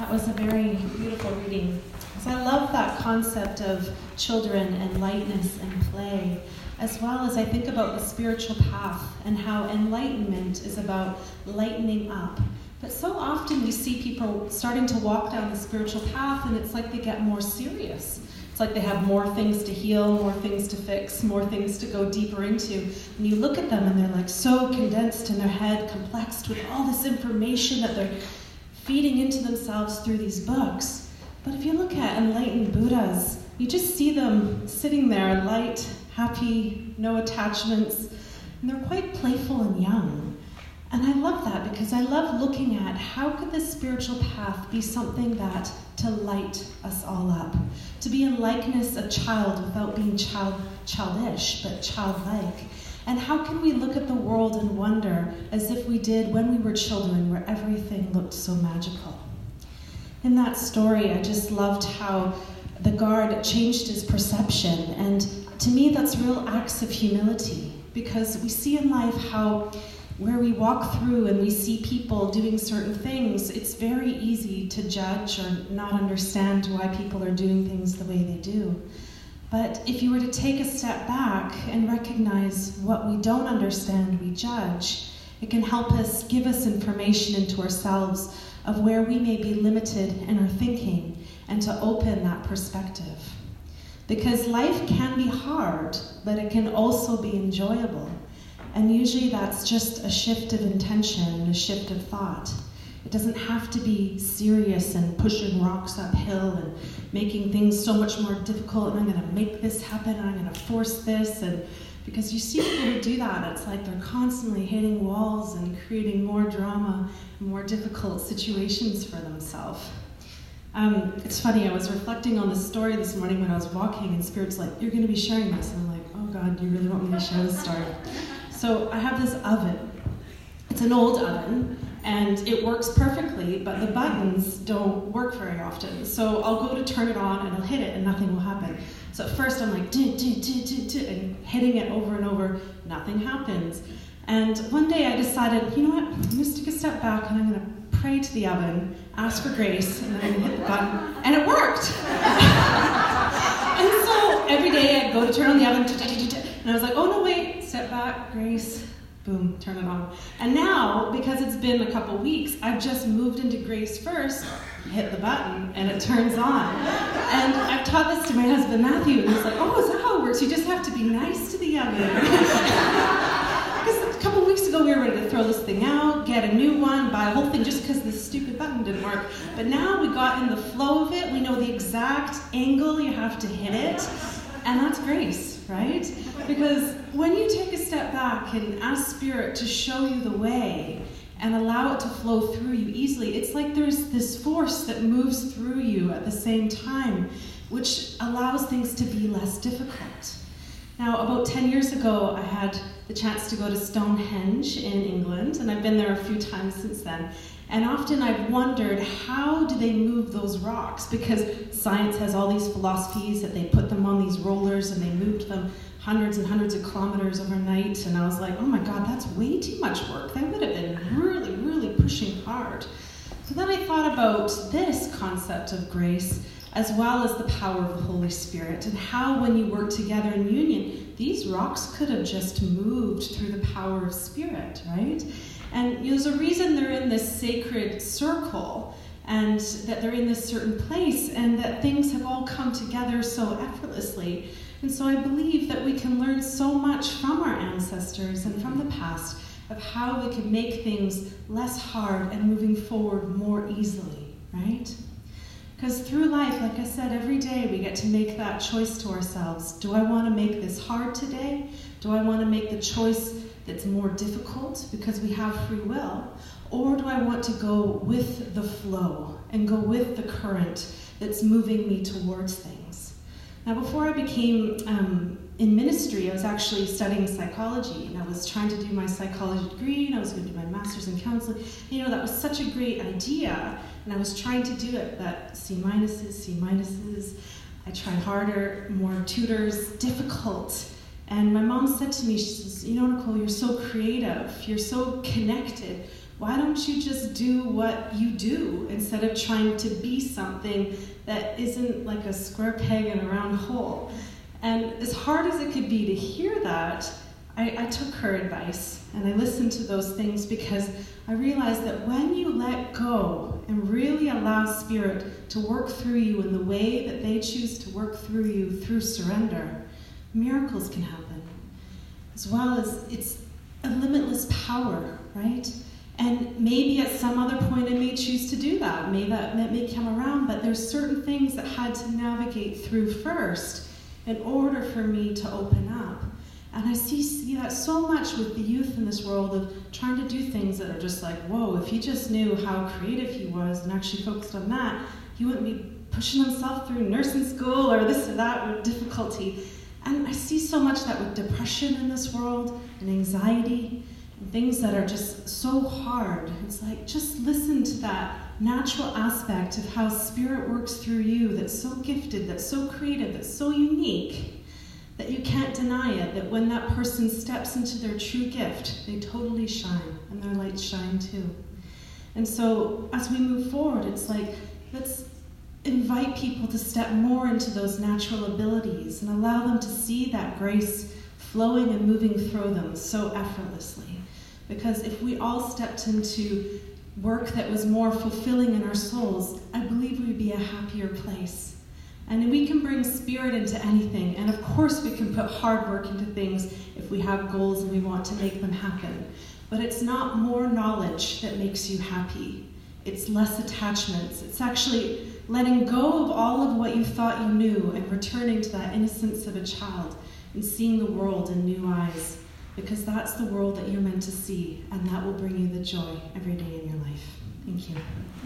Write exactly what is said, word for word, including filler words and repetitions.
That was a very beautiful reading. So I love that concept of children and lightness and play, as well as I think about the spiritual path and how enlightenment is about lightening up. But so often we see people starting to walk down the spiritual path and it's like they get more serious. It's like they have more things to heal, more things to fix, more things to go deeper into. And you look at them and they're like so condensed in their head, complexed with all this information that they're feeding into themselves through these books. But if you look at enlightened Buddhas, you just see them sitting there, light, happy, no attachments, and they're quite playful and young. And I love that because I love looking at how could this spiritual path be something that to light us all up, to be in likeness of child without being child childish, but childlike. And how can we look at the world and wonder as if we did when we were children, where everything looked so magical? In that story, I just loved how the guard changed his perception. And to me, that's real acts of humility, because we see in life how where we walk through and we see people doing certain things, it's very easy to judge or not understand why people are doing things the way they do. But if you were to take a step back and recognize what we don't understand, we judge, it can help us, give us information into ourselves of where we may be limited in our thinking and to open that perspective. Because life can be hard, but it can also be enjoyable. And usually that's just a shift of intention and a shift of thought. It doesn't have to be serious and pushing rocks uphill and making things so much more difficult, and I'm going to make this happen, and I'm going to force this. And because you see people who do that, it's like they're constantly hitting walls and creating more drama, more difficult situations for themselves. Um, it's funny, I was reflecting on the story this morning when I was walking, and Spirit's like, you're going to be sharing this. And I'm like, oh God, you really want me to share this story? So I have this oven. It's an old oven, and it works perfectly, but the buttons don't work very often. So I'll go to turn it on, and I'll hit it, and nothing will happen. So at first I'm like, doo, doo, doo, doo, doo, and hitting it over and over, nothing happens. And one day I decided, you know what, I'm going to take a step back, and I'm going to pray to the oven, ask for grace, and then I'm going to hit the button, and it worked. And so every day I'd go to turn on the oven, and I was like, oh no, wait, step back, grace, boom, turn it on. And now, because it's been a couple weeks, I've just moved into grace first, hit the button, and it turns on. And I've taught this to my husband, Matthew, and he's like, oh, is that how it works? You just have to be nice to the oven. Because a couple weeks ago, we were ready to throw this thing out, get a new one, buy a whole thing just because this stupid button didn't work. But now we got in the flow of it. We know the exact angle you have to hit it. And that's grace, right? Because when you take a step back and ask Spirit to show you the way and allow it to flow through you easily, it's like there's this force that moves through you at the same time, which allows things to be less difficult. Now, about ten years ago, I had the chance to go to Stonehenge in England, and I've been there a few times since then. And often I've wondered, how do they move those rocks? Because science has all these philosophies that they put them on these rollers and they moved them hundreds and hundreds of kilometers overnight. And I was like, oh my God, that's way too much work. They would have been really, really pushing hard. So then I thought about this concept of grace, as well as the power of the Holy Spirit, and how when you work together in union, these rocks could have just moved through the power of Spirit, right? And there's a reason they're in this sacred circle, and that they're in this certain place, and that things have all come together so effortlessly. And so I believe that we can learn so much from our ancestors and from the past of how we can make things less hard and moving forward more easily, right? Because through life, like I said, every day we get to make that choice to ourselves. Do I want to make this hard today? Do I want to make the choice that's more difficult because we have free will? Or do I want to go with the flow and go with the current that's moving me towards things? Now, before I became um, in ministry, I was actually studying psychology, and I was trying to do my psychology degree, and I was going to do my master's in counseling. You know, that was such a great idea, and I was trying to do it, but C minuses, C minuses. I tried harder, more tutors, difficult. And my mom said to me, she says, you know, Nicole, you're so creative, you're so connected. why don't you just do what you do instead of trying to be something that isn't like a square peg in a round hole? And as hard as it could be to hear that, I, I took her advice and I listened to those things, because I realized that when you let go and really allow Spirit to work through you in the way that they choose to work through you through surrender, miracles can happen. As well as it's a limitless power, right? And maybe at some other point I may choose to do that. May that, that may come around, but there's certain things that had to navigate through first in order for me to open up. And I see, see that so much with the youth in this world of trying to do things that are just like, whoa, if he just knew how creative he was and actually focused on that, he wouldn't be pushing himself through nursing school or this or that with difficulty. And I see so much that with depression in this world and anxiety and things that are just so hard. It's like, just listen to that natural aspect of how Spirit works through you that's so gifted, that's so creative, that's so unique, that you can't deny it, that when that person steps into their true gift, they totally shine, and their lights shine too. And so as we move forward, it's like, let's invite people to step more into those natural abilities and allow them to see that grace flowing and moving through them so effortlessly. Because if we all stepped into work that was more fulfilling in our souls, I believe we'd be a happier place. And we can bring Spirit into anything. And of course we can put hard work into things if we have goals and we want to make them happen. But it's not more knowledge that makes you happy. It's less attachments. It's actually letting go of all of what you thought you knew and returning to that innocence of a child and seeing the world in new eyes. Because that's the world that you're meant to see, and that will bring you the joy every day in your life. Thank you.